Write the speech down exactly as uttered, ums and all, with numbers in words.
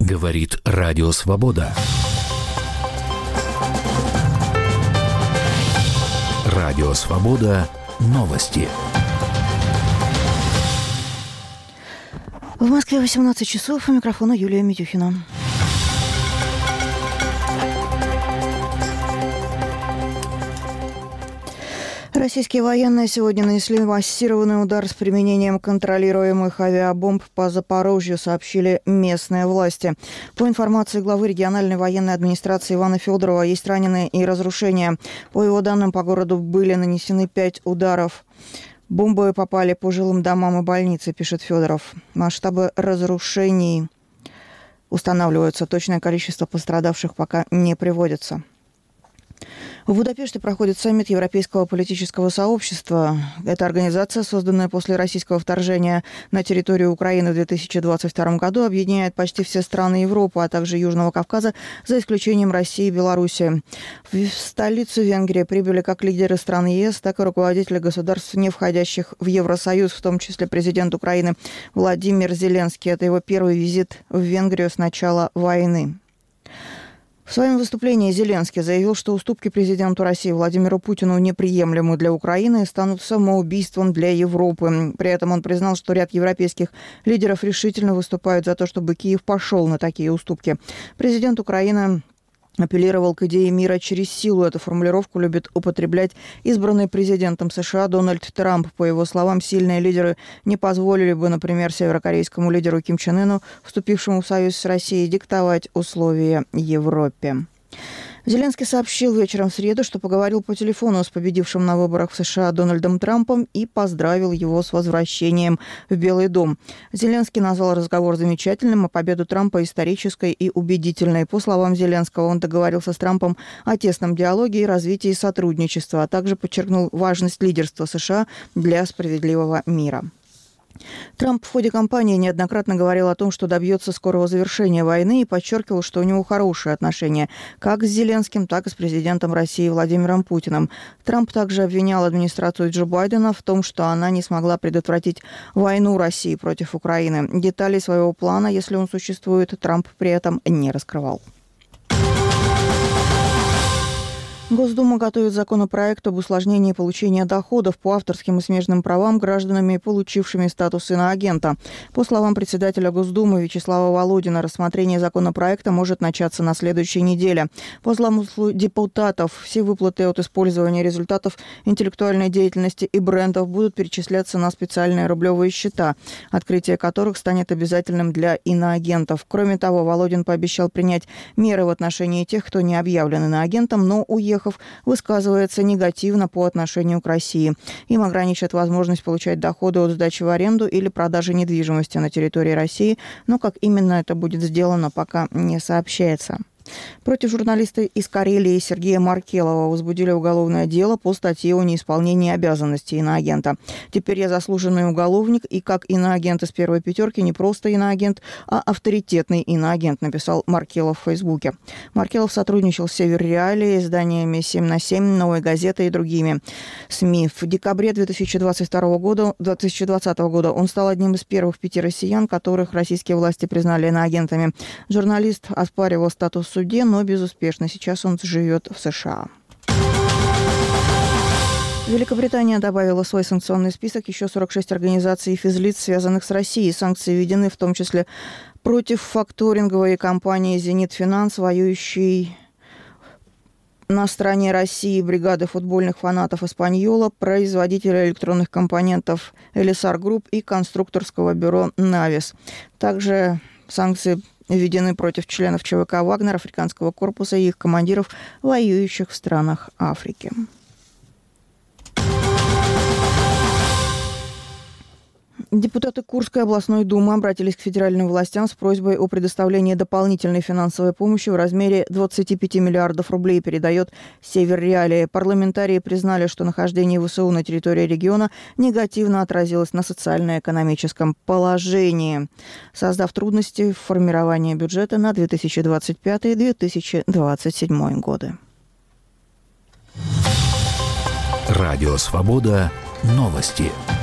Говорит Радио Свобода. Радио Свобода. Новости. В Москве восемнадцать часов. У микрофона Юлия Митюхина. Российские военные сегодня нанесли массированный удар с применением контролируемых авиабомб по Запорожью, сообщили местные власти. По информации главы региональной военной администрации Ивана Федорова, есть раненые и разрушения. По его данным, по городу были нанесены пять ударов. Бомбы попали по жилым домам и больнице, пишет Федоров. Масштабы разрушений устанавливаются. Точное количество пострадавших пока не приводится. В Будапеште проходит саммит Европейского политического сообщества. Эта организация, созданная после российского вторжения на территорию Украины в две тысячи двадцать втором году, объединяет почти все страны Европы, а также Южного Кавказа, за исключением России и Беларуси. В столицу Венгрии прибыли как лидеры стран ЕС, так и руководители государств, не входящих в Евросоюз, в том числе президент Украины Владимир Зеленский. Это его первый визит в Венгрию с начала войны. В своем выступлении Зеленский заявил, что уступки президенту России Владимиру Путину неприемлемы для Украины и станут самоубийством для Европы. При этом он признал, что ряд европейских лидеров решительно выступают за то, чтобы Киев пошел на такие уступки. Президент Украины апеллировал к идее мира через силу. Эту формулировку любит употреблять избранный президентом США Дональд Трамп. По его словам, сильные лидеры не позволили бы, например, северокорейскому лидеру Ким Чен Ыну, вступившему в союз с Россией, диктовать условия Европе. Зеленский сообщил вечером в среду, что поговорил по телефону с победившим на выборах в США Дональдом Трампом и поздравил его с возвращением в Белый дом. Зеленский назвал разговор замечательным, а победу Трампа исторической и убедительной. По словам Зеленского, он договорился с Трампом о тесном диалоге и развитии сотрудничества, а также подчеркнул важность лидерства США для справедливого мира. Трамп в ходе кампании неоднократно говорил о том, что добьется скорого завершения войны, и подчеркивал, что у него хорошие отношения как с Зеленским, так и с президентом России Владимиром Путиным. Трамп также обвинял администрацию Джо Байдена в том, что она не смогла предотвратить войну России против Украины. Деталей своего плана, если он существует, Трамп при этом не раскрывал. Госдума готовит законопроект об усложнении получения доходов по авторским и смежным правам гражданами, получившими статус иноагента. По словам председателя Госдумы Вячеслава Володина, рассмотрение законопроекта может начаться на следующей неделе. По замыслу депутатов, все выплаты от использования результатов интеллектуальной деятельности и брендов будут перечисляться на специальные рублевые счета, открытие которых станет обязательным для иноагентов. Кроме того, Володин пообещал принять меры в отношении тех, кто не объявлен иноагентом, но уехал высказывается негативно по отношению к России. Им ограничат возможность получать доходы от сдачи в аренду или продажи недвижимости на территории России, но как именно это будет сделано, пока не сообщается. Против журналиста из Карелии Сергея Маркелова возбудили уголовное дело по статье о неисполнении обязанностей иноагента. Теперь я заслуженный уголовник и как иноагент из первой пятерки не просто иноагент, а авторитетный иноагент, написал Маркелов в Фейсбуке. Маркелов сотрудничал с Север Реалией, изданиями семь на семь, Новой газетой и другими СМИ. В декабре две тысячи двадцать второго года, две тысячи двадцатого года он стал одним из первых пяти россиян, которых российские власти признали иноагентами. Журналист оспаривал статус в суде, но безуспешно. Сейчас он живет в США. Великобритания добавила в свой санкционный список еще сорок шесть организаций и физлиц, связанных с Россией. Санкции введены в том числе против факторинговой компании «Зенит Финанс», воюющей на стороне России бригады футбольных фанатов «Эспаньола», производителя электронных компонентов «Элисар Групп» и конструкторского бюро «Навис». Также санкции введены против членов ЧВК «Вагнер», Африканского корпуса и их командиров, воюющих в странах Африки. Депутаты Курской областной думы обратились к федеральным властям с просьбой о предоставлении дополнительной финансовой помощи в размере двадцати пяти миллиардов рублей, передает Север Реалии. Парламентарии признали, что нахождение ВСУ на территории региона негативно отразилось на социально-экономическом положении, создав трудности в формировании бюджета на две тысячи двадцать пятый - две тысячи двадцать седьмой годы. Радио «Свобода». Новости.